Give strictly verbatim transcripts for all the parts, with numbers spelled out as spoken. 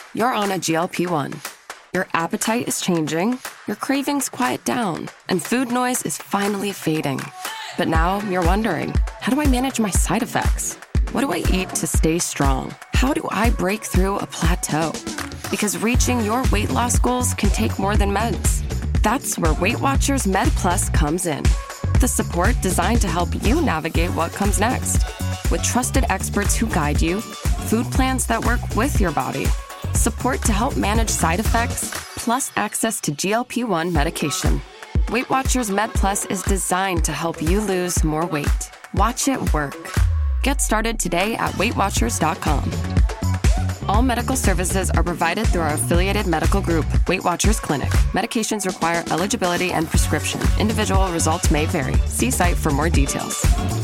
You're on a G L P one. Your appetite is changing, your cravings quiet down, and food noise is finally fading. But now you're wondering, how do I manage my side effects? What do I eat to stay strong? How do I break through a plateau? Because reaching your weight loss goals can take more than meds. That's where Weight Watchers Med Plus comes in. The support designed to help you navigate what comes next. With trusted experts who guide you, food plans that work with your body, support to help manage side effects, plus access to G L P one medication. Weight Watchers Med Plus is designed to help you lose more weight. Watch it work. Get started today at weight watchers dot com. All medical services are provided through our affiliated medical group, Weight Watchers Clinic. Medications require eligibility and prescription. Individual results may vary. See site for more details.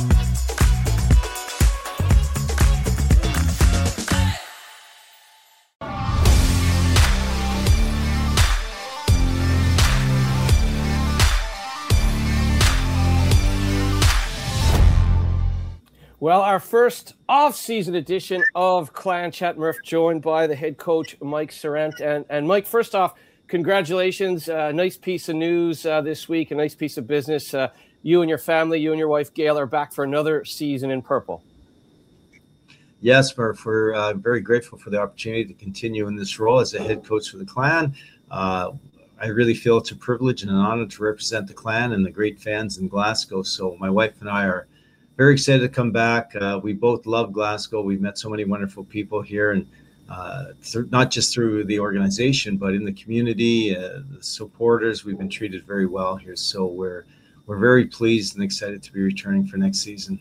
Well, our first off-season edition of Clan Chat Murph, joined by the head coach, Mike Sorrent. And, and Mike, first off, congratulations. A uh, nice piece of news uh, this week, a nice piece of business. Uh, you and your family, you and your wife, Gail, are back for another season in purple. Yes, we're, we're uh, very grateful for the opportunity to continue in this role as a head coach for the Clan. Uh, I really feel it's a privilege and an honor to represent the Clan and the great fans in Glasgow. So my wife and I are very excited to come back. Uh, we both love Glasgow. We've met so many wonderful people here, and uh, th- not just through the organization, but in the community, uh, the supporters. We've been treated very well here, so we're we're very pleased and excited to be returning for next season.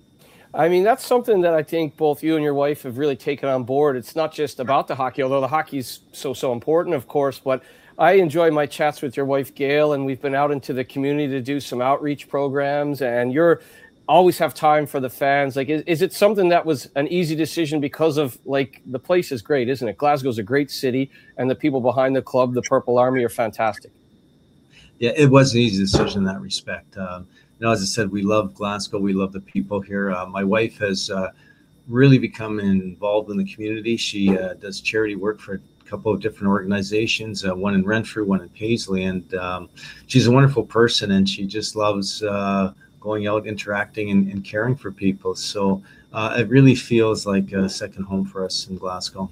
I mean, that's something that I think both you and your wife have really taken on board. It's not just about the hockey, although the hockey's so, so important, of course, but I enjoy my chats with your wife, Gail, and we've been out into the community to do some outreach programs, and you're always have time for the fans. Like, is, is it something that was an easy decision because of, like, the place is great, isn't it? Glasgow's a great city, and the people behind the club, the Purple Army, are fantastic. Yeah, it was an easy decision in that respect. Um, you know, as I said, we love Glasgow. We love the people here. Uh, my wife has uh, really become involved in the community. She uh, does charity work for a couple of different organizations, uh, one in Renfrew, one in Paisley, and um, she's a wonderful person, and she just loves uh, going out, interacting, and, and caring for people. So uh, it really feels like a second home for us in Glasgow.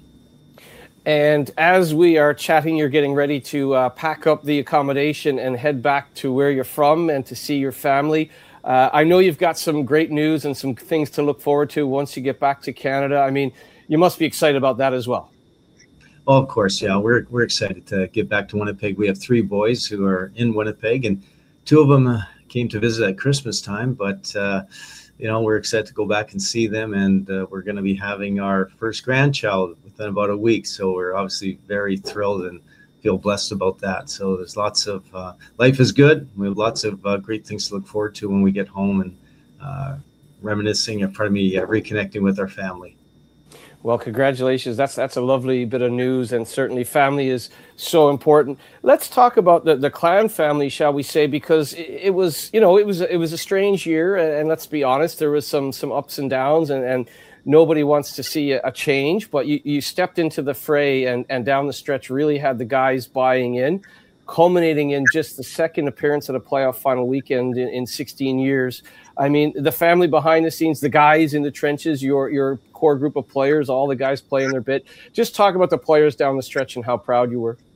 And as we are chatting, you're getting ready to uh, pack up the accommodation and head back to where you're from and to see your family. Uh, I know you've got some great news and some things to look forward to once you get back to Canada. I mean, you must be excited about that as well. Oh, of course, yeah. We're we're excited to get back to Winnipeg. We have three boys who are in Winnipeg, and two of them uh, came to visit at Christmas time, but uh, you know, we're excited to go back and see them, and uh, we're going to be having our first grandchild within about a week. So we're obviously very thrilled and feel blessed about that. So there's lots of uh, life is good. We have lots of uh, great things to look forward to when we get home and uh, reminiscing, or pardon me, uh, reconnecting with our family. Well, congratulations. That's that's a lovely bit of news, and certainly family is so important. Let's talk about the, the Clan family, shall we say, because it, it was, you know, it was it was a strange year, and, and let's be honest, there was some some ups and downs, and, and nobody wants to see a, a change, but you, you stepped into the fray and, and down the stretch really had the guys buying in, culminating in just the second appearance at a playoff final weekend in, in sixteen years. I mean, the family behind the scenes, the guys in the trenches, your your core group of players, all the guys playing their bit. Just talk about the players down the stretch and how proud you were.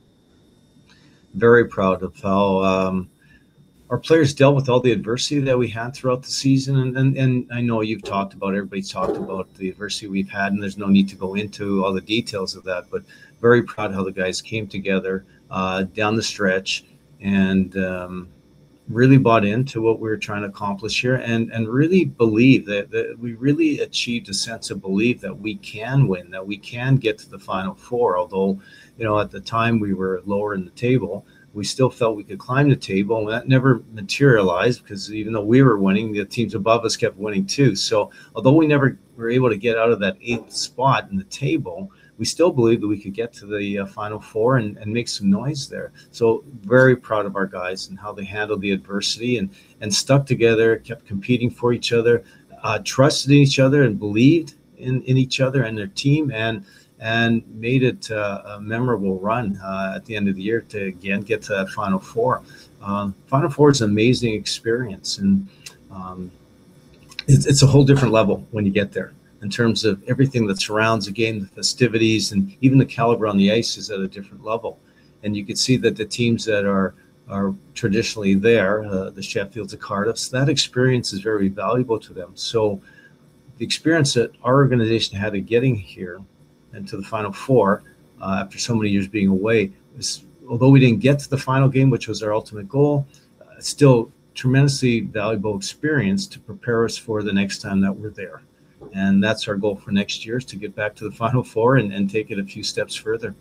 Very proud of how um, our players dealt with all the adversity that we had throughout the season. And, and, and I know you've talked about, everybody's talked about the adversity we've had, and there's no need to go into all the details of that, but very proud how the guys came together uh, down the stretch and um, really bought into what we were trying to accomplish here, and, and really believe that, that we really achieved a sense of belief that we can win, that we can get to the Final Four. Although, you know, at the time we were lower in the table, we still felt we could climb the table, and that never materialized because even though we were winning, the teams above us kept winning too. So although we never were able to get out of that eighth spot in the table, we still believed that we could get to the uh, Final Four and, and make some noise there. So very proud of our guys and how they handled the adversity and, and stuck together, kept competing for each other, uh, trusted in each other and believed in, in each other and their team, and and made it uh, a memorable run uh, at the end of the year to again get to that Final Four. Um, Final Four is an amazing experience, and um, it's, it's a whole different level when you get there in terms of everything that surrounds the game, the festivities, and even the caliber on the ice is at a different level. And you can see that the teams that are are traditionally there, uh, the Sheffields, the Cardiffs, that experience is very valuable to them. So the experience that our organization had of getting here and to the Final Four uh, after so many years being away is, although we didn't get to the final game, which was our ultimate goal, uh, still tremendously valuable experience to prepare us for the next time that we're there. And that's our goal for next year, is to get back to the Final Four and, and take it a few steps further.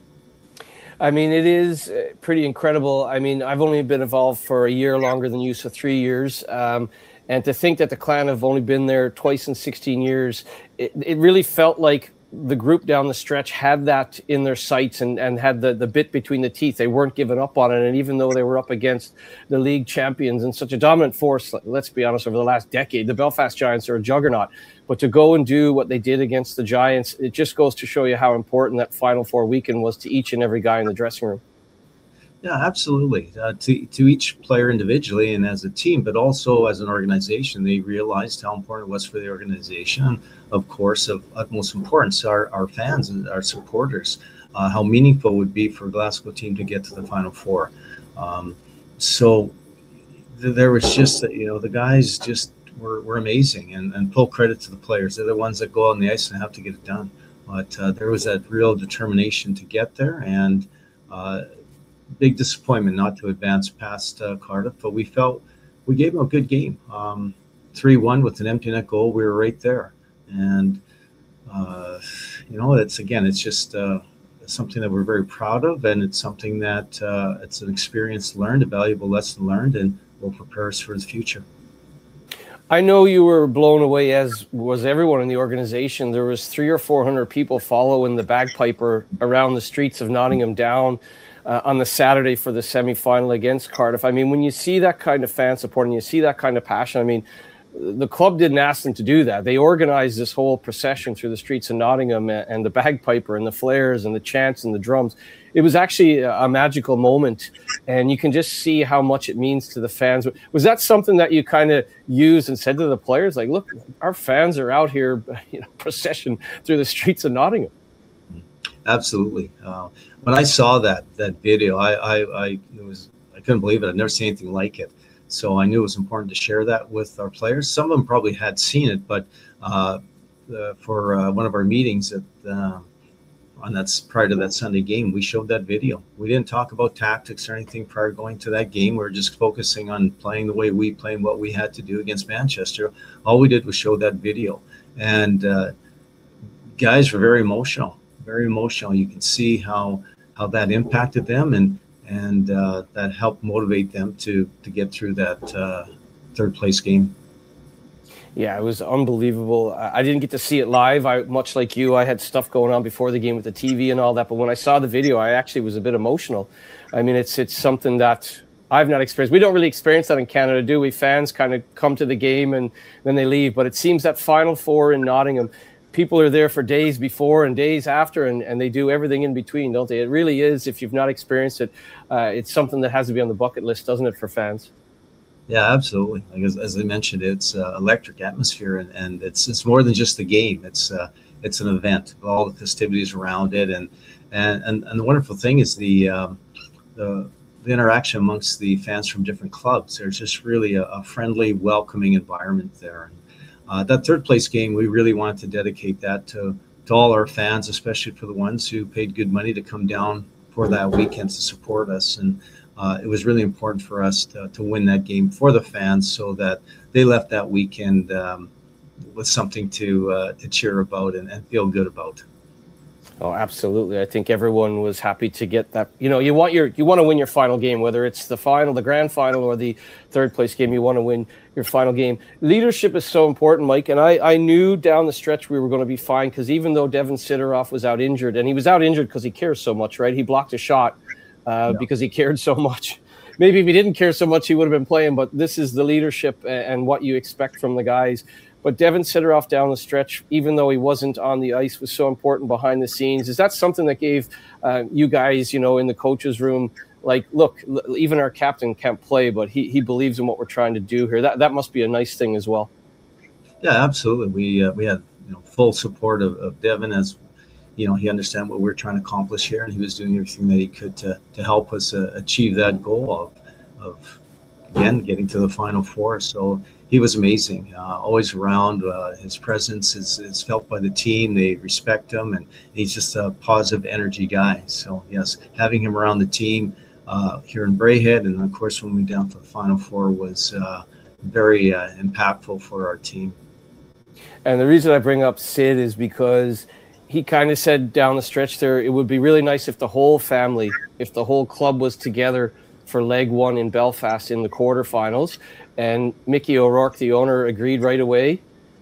I mean, it is pretty incredible. I mean, I've only been involved for a year longer than you, so three years. Um, and to think that the Clan have only been there twice in sixteen years, it, it really felt like the group down the stretch had that in their sights and, and had the, the bit between the teeth. They weren't giving up on it. And even though they were up against the league champions and such a dominant force, let's be honest, over the last decade, the Belfast Giants are a juggernaut. But to go and do what they did against the Giants, it just goes to show you how important that Final Four weekend was to each and every guy in the dressing room. Yeah, absolutely. Uh, to, to each player individually and as a team, but also as an organization, they realized how important it was for the organization. Of course, of utmost importance, our, our fans and our supporters, uh, how meaningful it would be for a Glasgow team to get to the Final Four. Um, so th- there was just, you know, the guys just were, were amazing, and, and full credit to the players. They're the ones that go out on the ice and have to get it done. But uh, there was that real determination to get there, and uh, big disappointment not to advance past uh, Cardiff, but we felt we gave them a good game. Um, three one with an empty net goal. We were right there. And, uh, you know, it's, again, it's just uh, something that we're very proud of. And it's something that uh, it's an experience learned, a valuable lesson learned, and will prepare us for the future. I know you were blown away, as was everyone in the organization. There was three or four hundred people following the bagpiper around the streets of Nottingham down Uh, on the Saturday for the semifinal against Cardiff. I mean, when you see that kind of fan support and you see that kind of passion, I mean, the club didn't ask them to do that. They organized this whole procession through the streets of Nottingham, and, and the bagpiper and the flares and the chants and the drums. It was actually a, a magical moment, and you can just see how much it means to the fans. Was that something that you kind of used and said to the players, like, look, our fans are out here, you know, procession through the streets of Nottingham? Absolutely. Uh, when I saw that that video, I, I, I it was I couldn't believe it. I'd never seen anything like it. So I knew it was important to share that with our players. Some of them probably had seen it, but uh, uh, for uh, one of our meetings at uh, on that's prior to that Sunday game, we showed that video. We didn't talk about tactics or anything prior to going to that game. We were just focusing on playing the way we play and what we had to do against Manchester. All we did was show that video, and uh, guys were very emotional. Very emotional. You can see how how that impacted them, and and uh, that helped motivate them to to get through that uh, third place game. Yeah, it was unbelievable. I didn't get to see it live. I, much like you, I had stuff going on before the game with the T V and all that. But when I saw the video, I actually was a bit emotional. I mean, it's it's something that I've not experienced. We don't really experience that in Canada, do we? Fans kind of come to the game and then they leave. But it seems that Final Four in Nottingham, people are there for days before and days after, and, and they do everything in between, don't they? It really is, if you've not experienced it, uh, it's something that has to be on the bucket list, doesn't it, for fans? Yeah, absolutely. Like as, as I mentioned, it's uh, electric atmosphere, and, and it's it's more than just the game. It's uh, it's an event, all the festivities around it, and and and, and the wonderful thing is the, um, the the interaction amongst the fans from different clubs. There's just really a, a friendly, welcoming environment there. Uh, that third place game, we really wanted to dedicate that to, to all our fans, especially for the ones who paid good money to come down for that weekend to support us. And uh, it was really important for us to, to win that game for the fans, so that they left that weekend um, with something to uh, to cheer about and, and feel good about. Oh, absolutely. I think everyone was happy to get that. You know, you want your you want to win your final game, whether it's the final, the grand final, or the third place game. You want to win your final game. Leadership is so important, Mike. And I, I knew down the stretch we were going to be fine, because even though Devin Sidoroff was out injured, and he was out injured because he cares so much, right? He blocked a shot uh, yeah. because he cared so much. Maybe if he didn't care so much, he would have been playing. But this is the leadership and what you expect from the guys. but Devin Sidoroff down the stretch, even though he wasn't on the ice, was so important behind the scenes. Is that something that gave uh, you guys, you know, in the coach's room, like, look, l- even our captain can't play, but he he believes in what we're trying to do here? That that must be a nice thing as well. Yeah, absolutely. We uh, we had you know full support of, of Devin, as you know, he understood what we we're trying to accomplish here, and he was doing everything that he could to to help us uh, achieve that goal of of again getting to the Final Four. So he was amazing, uh, always around. Uh, his presence is, is felt by the team. They respect him, and he's just a positive energy guy. So yes, having him around the team uh, here in Braehead, and of course when we went down to the Final Four, was uh, very uh, impactful for our team. And the reason I bring up Sid is because he kind of said down the stretch there, it would be really nice if the whole family, if the whole club was together for leg one in Belfast in the quarterfinals. And Mickey O'Rourke, the owner, agreed right away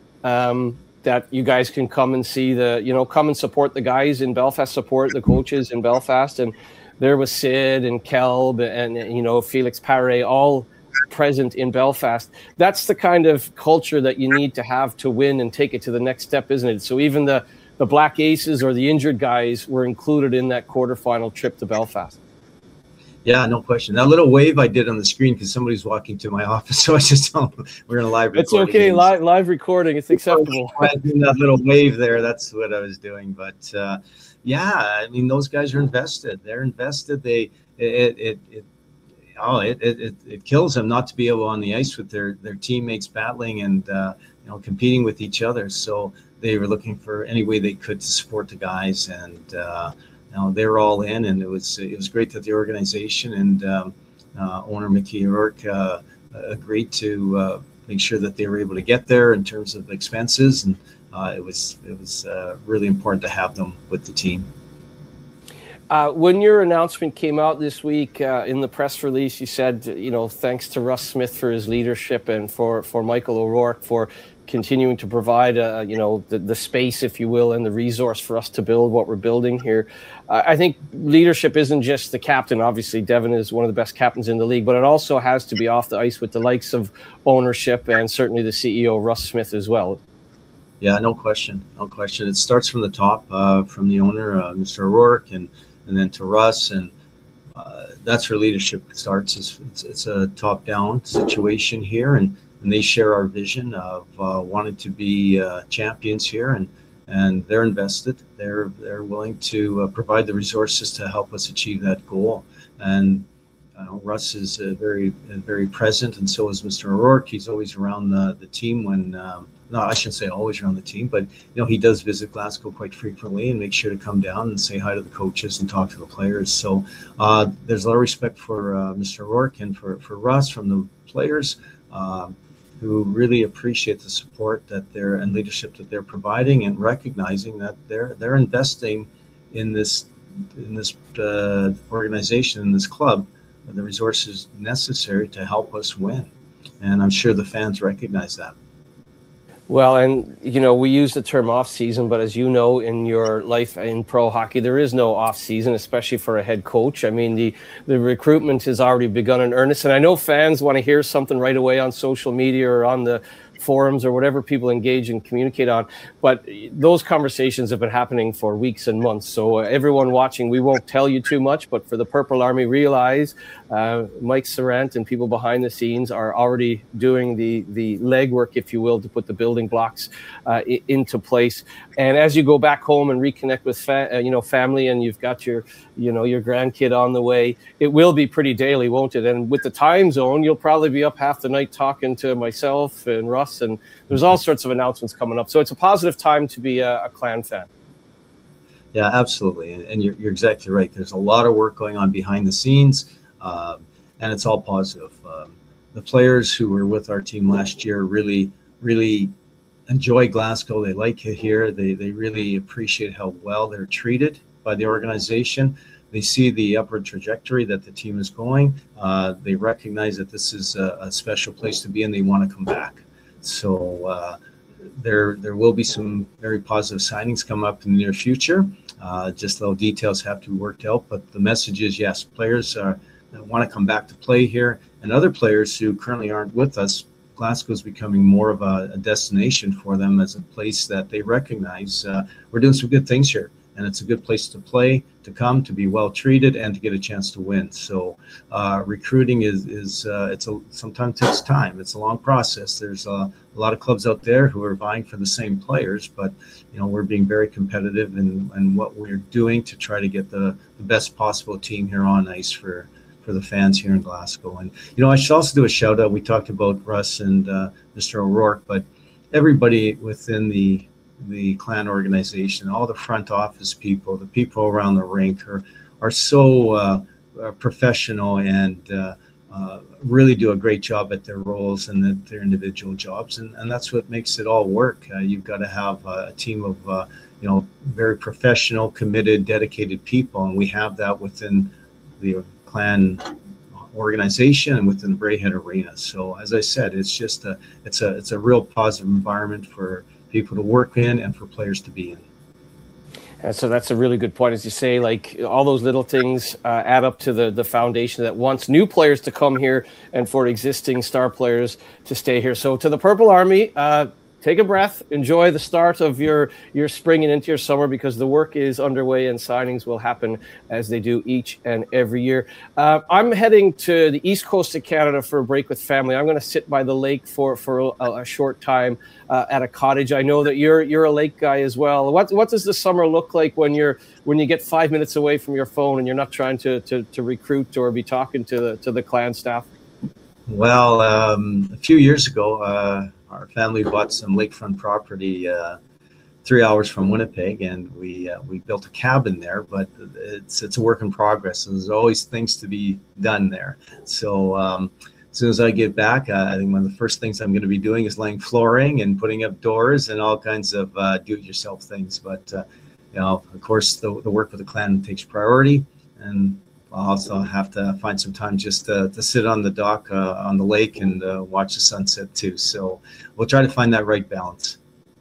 um, that you guys can come and see the, you know, come and support the guys in Belfast, support the coaches in Belfast. And there was Sid and Kelb and, you know, Felix Paré, all present in Belfast. That's the kind of culture that you need to have to win and take it to the next step, isn't it? So even the, the Black Aces or the injured guys were included in that quarterfinal trip to Belfast. Yeah, no question. That little wave I did on the screen because somebody's walking to my office, so I just told them we're in a live recording. It's okay, live live recording. It's acceptable. That little wave there, that's what I was doing. But uh, yeah, I mean, those guys are invested. They're invested. They it it it oh it it it kills them not to be able on the ice with their their teammates battling and uh, you know competing with each other. So they were looking for any way they could to support the guys, and uh, you know, they were all in, and it was it was great that the organization and um, uh, owner Mickey O'Rourke uh, agreed to uh, make sure that they were able to get there in terms of expenses, and uh, it was it was uh, really important to have them with the team. Uh, when your announcement came out this week uh, in the press release, you said, you know, thanks to Russ Smith for his leadership and for, for Michael O'Rourke for continuing to provide, uh, you know, the, the space, if you will, and the resource for us to build what we're building here. Uh, I think leadership isn't just the captain. Obviously, Devin is one of the best captains in the league, but it also has to be off the ice with the likes of ownership and certainly the C E O, Russ Smith, as well. Yeah, no question. No question. It starts from the top, uh, from the owner, uh, Mister O'Rourke, and and then to Russ, and uh, that's where leadership starts. It's, it's, it's a top-down situation here, and, and they share our vision of uh, wanting to be uh, champions here, and and they're invested. They're they're willing to uh, provide the resources to help us achieve that goal. And uh, Russ is uh, very uh, very present, and so is Mister O'Rourke. He's always around the the team when. Um, No, I shouldn't say always around the team, but you know he does visit Glasgow quite frequently and make sure to come down and say hi to the coaches and talk to the players. So uh, there's a lot of respect for uh, Mister O'Rourke and for, for Russ from the players uh, who really appreciate the support that they're and leadership that they're providing, and recognizing that they're they're investing in this in this uh, organization, in this club, the resources necessary to help us win. And I'm sure the fans recognize that. Well, and, you know, we use the term off season, but as you know, in your life in pro hockey, there is no off season, especially for a head coach. I mean, the, the recruitment has already begun in earnest. And I know fans want to hear something right away on social media or on the forums or whatever people engage and communicate on. But those conversations have been happening for weeks and months. So uh, everyone watching, we won't tell you too much, but for the Purple Army, realize uh, Mike Sarant and people behind the scenes are already doing the, the legwork, if you will, to put the building blocks uh, I- into place. And as you go back home and reconnect with fa- uh, you know, family, and you've got your, you know, your grandkid on the way, it will be pretty daily, won't it? And with the time zone, you'll probably be up half the night talking to myself and Russ, and there's all sorts of announcements coming up. So it's a positive time to be a, a Clan fan. Yeah, absolutely. And, and you're, you're exactly right. There's a lot of work going on behind the scenes, uh, and it's all positive. Um, the players who were with our team last year really, really enjoy Glasgow. They like it here. They, they really appreciate how well they're treated by the organization. They see the upward trajectory that the team is going. Uh, they recognize that this is a, a special place to be, and they want to come back. So uh, there there will be some very positive signings come up in the near future. Uh, just little details have to be worked out. But the message is, yes, players uh, want to come back to play here. And other players who currently aren't with us Glasgow is becoming more of a, a destination for them as a place that they recognize uh, we're doing some good things here. And it's a good place to play, to come, to be well treated, and to get a chance to win. So uh, recruiting is is uh, it's a sometimes takes time. It's a long process. There's a, a lot of clubs out there who are vying for the same players, but you know we're being very competitive in, in what we're doing to try to get the, the best possible team here on ice for for the fans here in Glasgow. And you know I should also do a shout out. We talked about Russ and uh, Mister O'Rourke, but everybody within the the Clan organization, all the front office people, the people around the rink are are so uh, uh, professional and uh, uh, really do a great job at their roles and the, their individual jobs, and, and that's what makes it all work. Uh, you've got to have a team of uh, you know very professional, committed, dedicated people, and we have that within the Clan organization and within the Braehead Arena. So as I said, it's just a it's a it's a real positive environment for people to work in and for players to be in. And so that's a really good point, as you say, like all those little things uh, add up to the, the foundation that wants new players to come here and for existing star players to stay here. So to the Purple Army, uh, take a breath, enjoy the start of your, your spring and into your summer, because the work is underway and signings will happen as they do each and every year. Uh, I'm heading to the east coast of Canada for a break with family. I'm going to sit by the lake for, for a, a short time uh, at a cottage. I know that you're you're a lake guy as well. What what does the summer look like when you're when you get five minutes away from your phone and you're not trying to to, to recruit or be talking to the to the Clan staff? Well, um, a few years ago, uh, our family bought some lakefront property uh, three hours from Winnipeg, and we uh, we built a cabin there. But it's it's a work in progress, and there's always things to be done there. So um, as soon as I get back, uh, I think one of the first things I'm going to be doing is laying flooring and putting up doors and all kinds of uh, do-it-yourself things. But uh, you know, of course, the the work with the Clan takes priority, and I'll also have to find some time just to, to sit on the dock uh, on the lake and uh, watch the sunset too. So we'll try to find that right balance.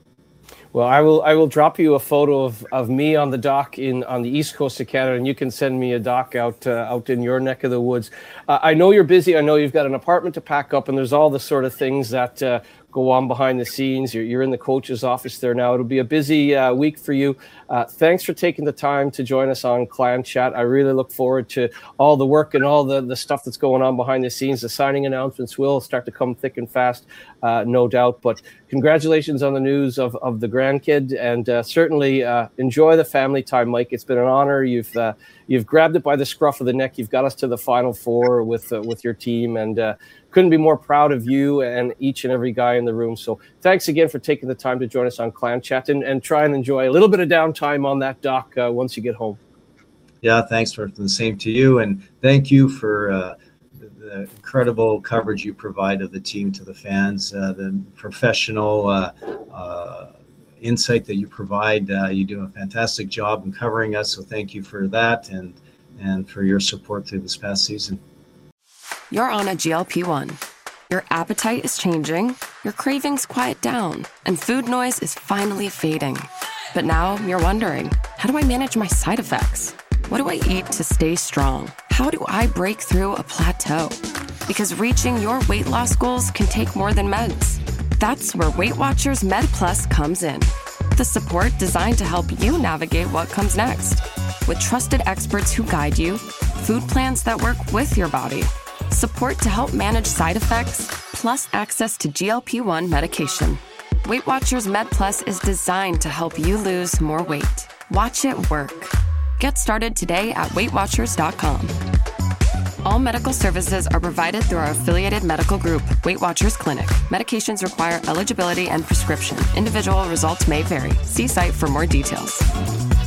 Well, I will I will drop you a photo of, of me on the dock in on the east coast of Canada, and you can send me a dock out uh, out in your neck of the woods. Uh, I know you're busy. I know you've got an apartment to pack up, and there's all the sort of things that uh, go on behind the scenes. You're, you're in the coach's office there now. It'll be a busy uh, week for you. Uh, thanks for taking the time to join us on Clan Chat. I really look forward to all the work and all the, the stuff that's going on behind the scenes. The signing announcements will start to come thick and fast, uh, no doubt. But congratulations on the news of, of the grandkid, and uh, certainly uh, enjoy the family time, Mike. It's been an honor. You've uh, you've grabbed it by the scruff of the neck. You've got us to the Final Four with uh, with your team, and uh, couldn't be more proud of you and each and every guy in the room. So thanks again for taking the time to join us on Clan Chat, and, and try and enjoy a little bit of downtime on that dock uh, once you get home. Yeah, thanks for the same to you, and thank you for uh, the, the incredible coverage you provide of the team to the fans, uh, the professional uh, uh, insight that you provide. Uh, you do a fantastic job in covering us, so thank you for that, and and for your support through this past season. You're on a G L P one. Your appetite is changing, your cravings quiet down, and food noise is finally fading. But now you're wondering, how do I manage my side effects? What do I eat to stay strong? How do I break through a plateau? Because reaching your weight loss goals can take more than meds. That's where Weight Watchers Med Plus comes in. The support designed to help you navigate what comes next. With trusted experts who guide you, food plans that work with your body, support to help manage side effects, plus access to G L P one medication. Weight Watchers Med Plus is designed to help you lose more weight. Watch it work. Get started today at weight watchers dot com. All medical services are provided through our affiliated medical group, Weight Watchers Clinic. Medications require eligibility and prescription. Individual results may vary. See site for more details.